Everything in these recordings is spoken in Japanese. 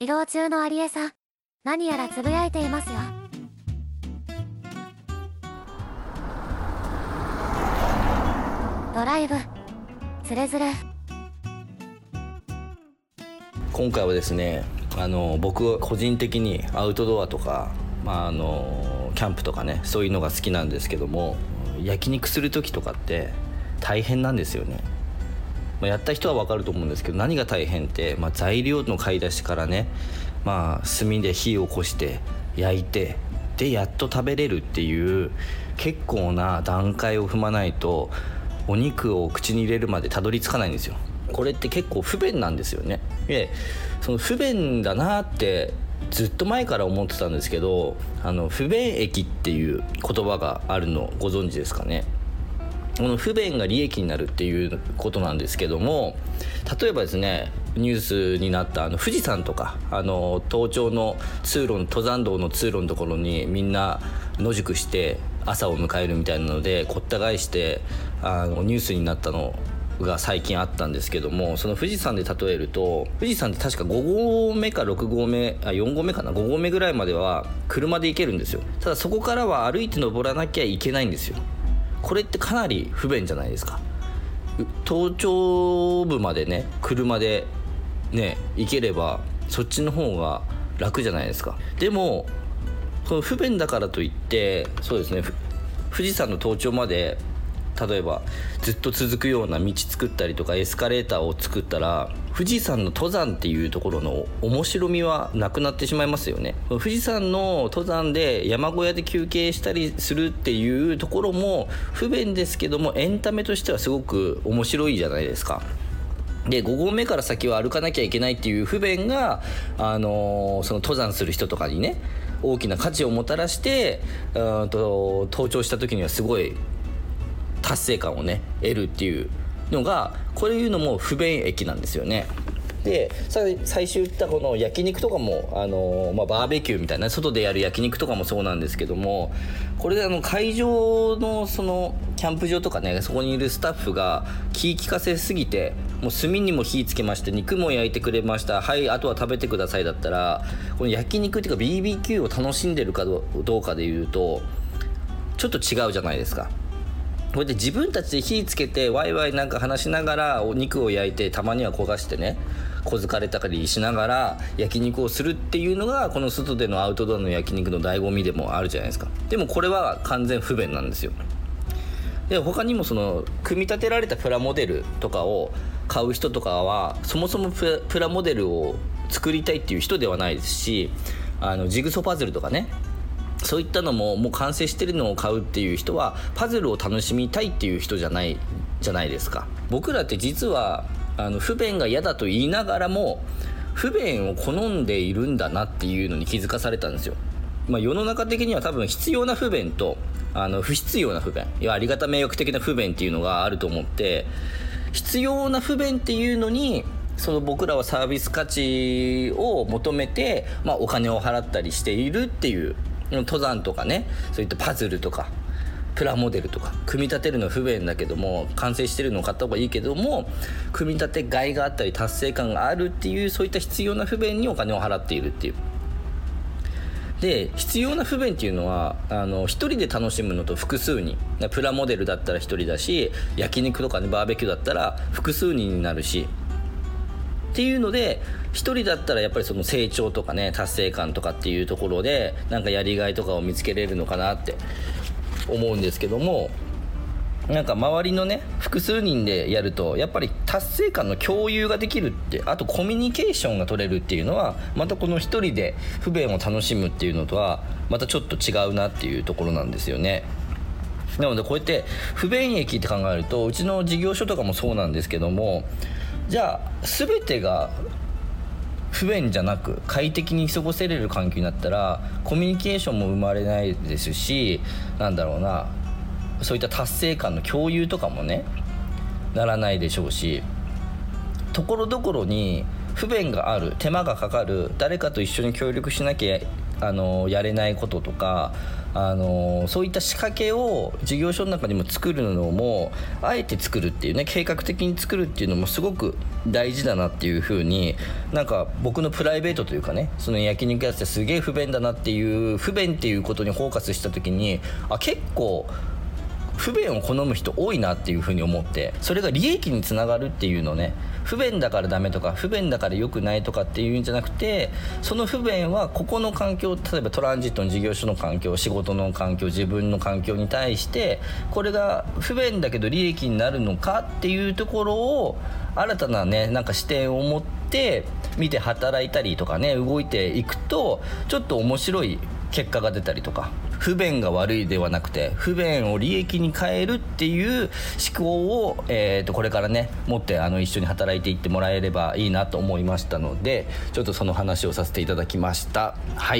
移動中のアリエさん、何やらつぶやいていますよ。ドライブつれづれ。 今回はですね、僕は個人的にアウトドアとか、キャンプとかね、そういうのが好きなんですけども、焼肉する時とかって大変なんですよね。やった人は分かると思うんですけど、何が大変って、材料の買い出しからね、炭で火を起こして焼いて、でやっと食べれるっていう結構な段階を踏まないとお肉を口に入れるまでたどり着かないんですよ。これって結構不便なんですよね。でその不便だなってずっと前から思ってたんですけど、不便益っていう言葉があるのご存知ですかね。この不便が利益になるっていうことなんですけども、例えばですね、ニュースになった富士山とか、登頂の通路の登山道の通路のところにみんな野宿して朝を迎えるみたいなのでごった返してニュースになったのが最近あったんですけども、その富士山で例えると、富士山って確か5合目か6合目4合目かな、5合目ぐらいまでは車で行けるんですよ。ただそこからは歩いて登らなきゃいけないんですよ。これってかなり不便じゃないですか。登頂部までね、車でね行ければそっちの方が楽じゃないですか。でもその不便だからといって、そうですね、富士山の登頂まで例えばずっと続くような道作ったりとかエスカレーターを作ったら、富士山の登山っていうところの面白みはなくなってしまいますよね。富士山の登山で山小屋で休憩したりするっていうところも不便ですけども、エンタメとしてはすごく面白いじゃないですか。で5合目から先は歩かなきゃいけないっていう不便が、その登山する人とかにね大きな価値をもたらして、登頂した時にはすごい達成感をね得るっていうのが、こういうのも不便益なんですよね。で最初言ったこの焼肉とかも、バーベキューみたいな外でやる焼肉とかもそうなんですけども、これで会場のそのキャンプ場とかね、そこにいるスタッフが気利かせすぎて、もう炭にも火つけまして肉も焼いてくれました、はいあとは食べてくださいだったら、この焼肉っていうか BBQ を楽しんでるかどうかでいうとちょっと違うじゃないですか。これで自分たちで火つけてワイワイなんか話しながらお肉を焼いて、たまには焦がしてね小づかれたりしながら焼肉をするっていうのが、この外でのアウトドアの焼肉の醍醐味でもあるじゃないですか。でもこれは完全不便なんですよ。で他にもその組み立てられたプラモデルとかを買う人とかはそもそもプラモデルを作りたいっていう人ではないですし、ジグソーパズルとかね、そういったのももう完成してるのを買うっていう人はパズルを楽しみたいっていう人じゃないですか。僕らって実は不便が嫌だと言いながらも不便を好んでいるんだなっていうのに気づかされたんですよ。世の中的には多分必要な不便と不必要な不便、ありがた迷惑的な不便っていうのがあると思って、必要な不便っていうのにその僕らはサービス価値を求めて、お金を払ったりしているっていう、登山とかね、そういったパズルとかプラモデルとか組み立てるの不便だけども完成してるのを買った方がいいけども、組み立てがいがあったり達成感があるっていう、そういった必要な不便にお金を払っているっていう。で必要な不便っていうのは一人で楽しむのと複数人、プラモデルだったら一人だし、焼肉とかねバーベキューだったら複数人になるしっていうので、一人だったらやっぱりその成長とかね達成感とかっていうところでなんかやりがいとかを見つけれるのかなって思うんですけども、なんか周りのね複数人でやるとやっぱり達成感の共有ができるって、あとコミュニケーションが取れるっていうのは、またこの一人で不便を楽しむっていうのとはまたちょっと違うなっていうところなんですよね。なのでこうやって不便益って考えると、うちの事業所とかもそうなんですけども、じゃあ全てが不便じゃなく快適に過ごせれる環境になったらコミュニケーションも生まれないですし、そういった達成感の共有とかもねならないでしょうし、ところどころに不便がある、手間がかかる、誰かと一緒に協力しなきゃやれないこととかそういった仕掛けを事業所の中にも作るのもあえて作るっていうね、計画的に作るっていうのもすごく大事だなっていう風に、なんか僕のプライベートというかね、その焼肉屋ってすげえ不便だなっていう不便っていうことにフォーカスした時に結構不便を好む人多いなっていう風に思って、それが利益につながるっていうのね、不便だからダメとか不便だから良くないとかっていうんじゃなくて、その不便はここの環境、例えばトランジットの事業所の環境、仕事の環境、自分の環境に対してこれが不便だけど利益になるのかっていうところを新たなね、なんか視点を持って見て働いたりとかね、動いていくとちょっと面白い結果が出たりとか、不便が悪いではなくて不便を利益に変えるっていう思考を、これからね持って一緒に働いていってもらえればいいなと思いましたので、ちょっとその話をさせていただきました。はい。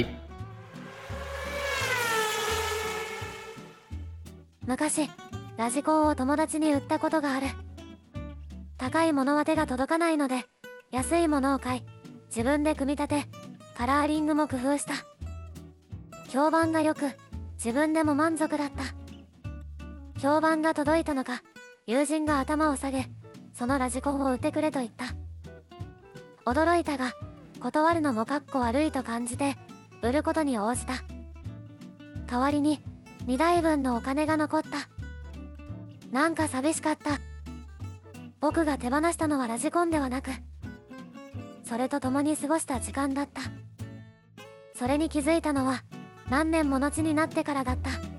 昔ラジコンを友達に売ったことがある。高いものは手が届かないので安いものを買い、自分で組み立てカラーリングも工夫した。評判が良く自分でも満足だった。評判が届いたのか、友人が頭を下げそのラジコンを売ってくれと言った。驚いたが断るのもかっこ悪いと感じて売ることに応じた。代わりに2台分のお金が残った。なんか寂しかった。僕が手放したのはラジコンではなく、それと共に過ごした時間だった。それに気づいたのは何年も後になってからだった。